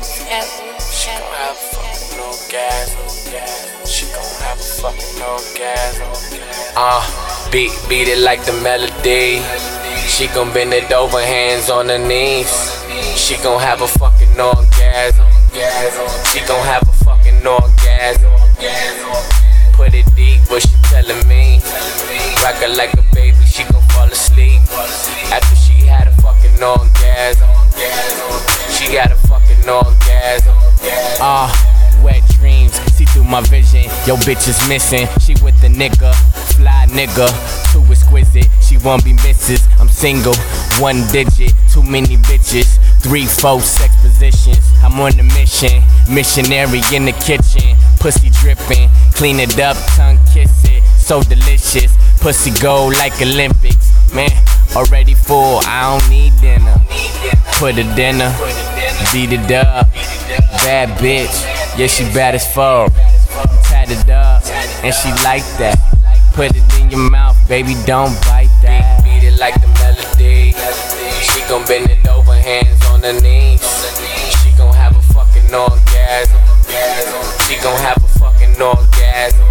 She gon' have a fucking orgasm. She gon' have a fucking orgasm. Beat it like the melody. She gon' bend it over, hands on her knees. She gon' have a fucking orgasm. She gon' have a fucking orgasm. Put it deep, what she telling me? Rock her like a baby, she gon' fall asleep after she had a fucking orgasm. She got a fucking orgasm. Wet dreams, see through my vision. Yo, bitch is missing. She with the nigga, fly nigga, too exquisite. She won't be misses. I'm single, one digit, too many bitches, 3, 4 sex positions. I'm on a mission, missionary in the kitchen. Pussy dripping, clean it up, tongue kiss it. So delicious, pussy go like Olympics. Man, already full, I don't need dinner. Put a dinner, beat it up. Bad bitch, yeah, she bad as fuck. Tatted up, and she like that. Put it in your mouth, baby, don't bite that. Beat it like the melody. She gon' bend it over, hands on her knees. She gon' have a fucking orgasm. She gon' have a fucking orgasm.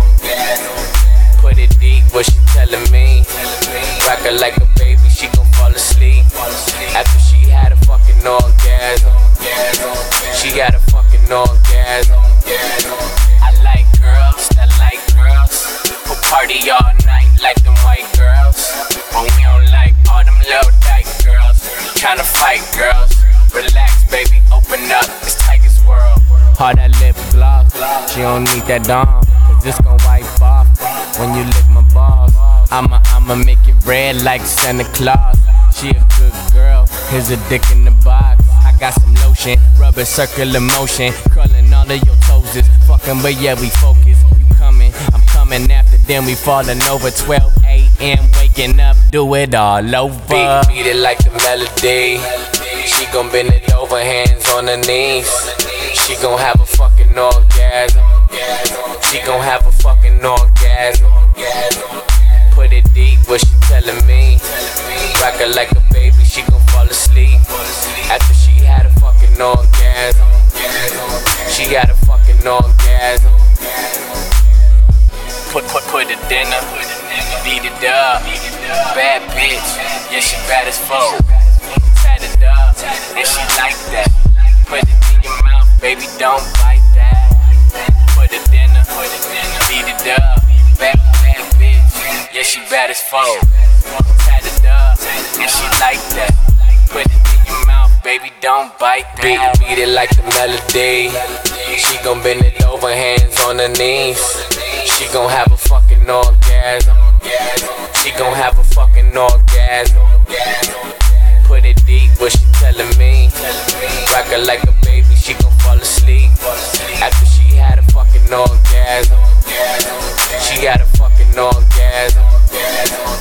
Put it deep, what she telling me? Rock her like a baby, she gon' fall asleep after she had a fucking orgasm. She got a fucking orgasm. I like girls that like girls who party all night like them white girls. But we don't like all them little dyke girls tryna fight girls. Relax, baby, open up, it's Tiger's world. All that lip gloss, she don't need that Dom, cause this gon' wipe off when you lick my balls. I'ma make it red like Santa Claus. She a good girl, here's a dick in the box. I got some lotion, rubber circular motion, curling all of your toes is fucking, but yeah, we focus. You coming, I'm coming after them, we falling over 12 a.m. waking up, do it all over. Beat it like the melody. She gon' bend it over, hands on her knees. She gon' have a fucking orgasm. She gon' have a fucking orgasm. Put it deep, what she telling me? Rock her like a baby, she gon' fall asleep after she had a fucking orgasm. She got a fucking orgasm. Put it dinner, beat it up. Bad bitch, yeah, she bad as fuck. Tatted up, and she like that. Put it in your mouth, baby, don't bite that. Put it dinner, beat it up. Bad bitch, yeah, she bad as fuck. Tatted up, and she like that. Put it in your mouth, baby, don't bite that. Beat it like the melody. She gon' bend it over, hands on her knees. She gon' have a fucking orgasm. She gon' have a fucking orgasm. Put it deep, what she telling me? Rock her like a baby, she gon' fall asleep after she had a fucking orgasm. She got a fucking orgasm.